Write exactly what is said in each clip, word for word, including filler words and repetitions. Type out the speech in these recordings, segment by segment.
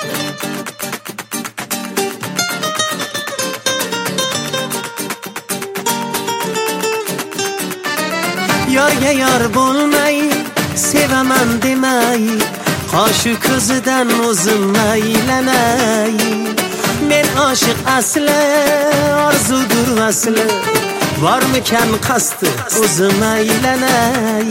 Yorga yor bo'lmay sevaman demay, qoshi ko'zidan o'zim aylanay. Men oshiq asli, orzudur vasli, bormikan qasdi o'zim aylanay.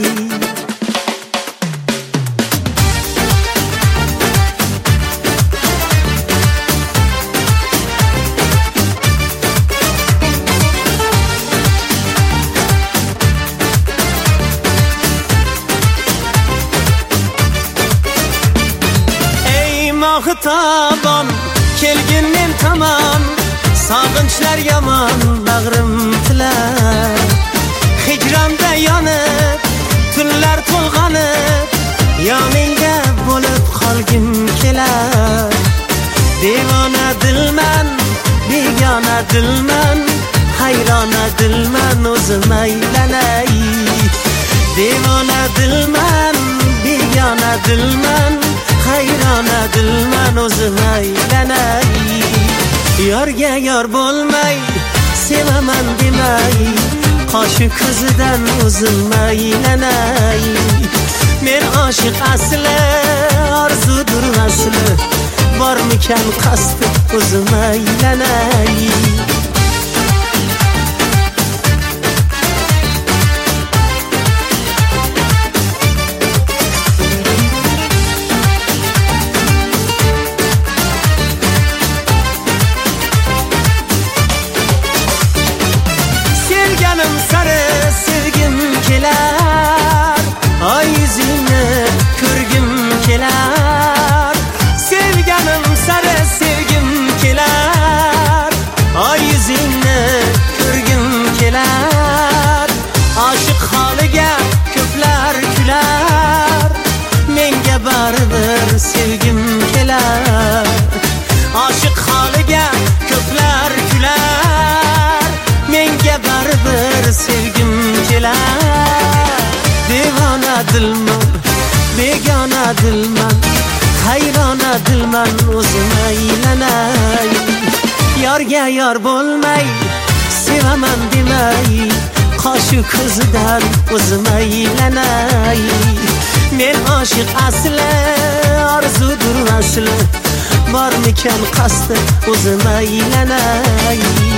Xitoban kelginin tamam, sog'inchlar yomon bag'rim tilar. Hijronda yonib tunlar to'lg'anib, yoningda bo'lib qolgim kelar. Devona dilman, begona dilman, hayrona dilman o'zim aylanay. Devona dilman, begona dilman, hayrona dilman o'zim aylanay. Yorga yor bo'lmay sevaman demay, qoshi ko'zidan o'zim aylanay. Men oshiq asli, orzudur vasli, bormikan qasdi o'zim aylanay. Sari sevgim kelar, ay yüzünü ko'rgim kelar. Sevganim sari sevgim kelar, ay yüzünü ko'rgim kelar. Oshiq holiga ko'plar kular, menga baribir sevgim kelar. Oshiq holiga ko'plar kular, menga baribir sevgim kelar. Devona dilman, begona dilman, hayrona dilman o'zim aylanay. Yorga yor bo'lmay sevaman demay, qoshi ko'zidan o'zim aylanay. Men oshiq asli, orzudur vasli, bormikan qasdi o'zim aylanay.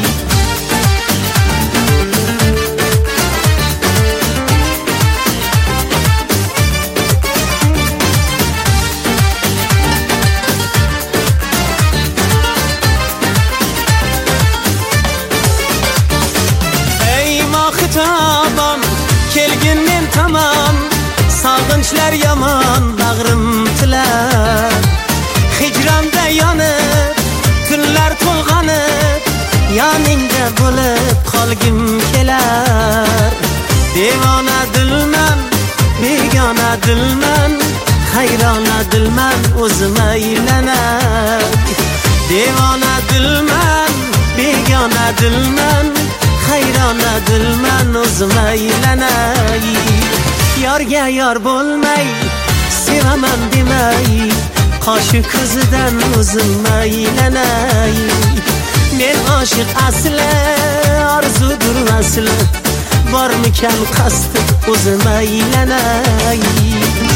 Xitoban kelginin tamam, sog'inchlar yomon bag'rim tilar. Hijronda yonib tunlar to'lg'anib, yoningda bo'lib qolgim kelar. Devona dilman, begona dilman, hayrona dilman o'zim aylanay. Devona dilman, begona dilman, hayrona dilman o'zim aylanay. Yorga yor bo'lmay sevaman demay, qoshi ko'zidan o'zim aylanay. Men oshiq asli, orzudur vasli, bormikan qasdi o'zim aylanay.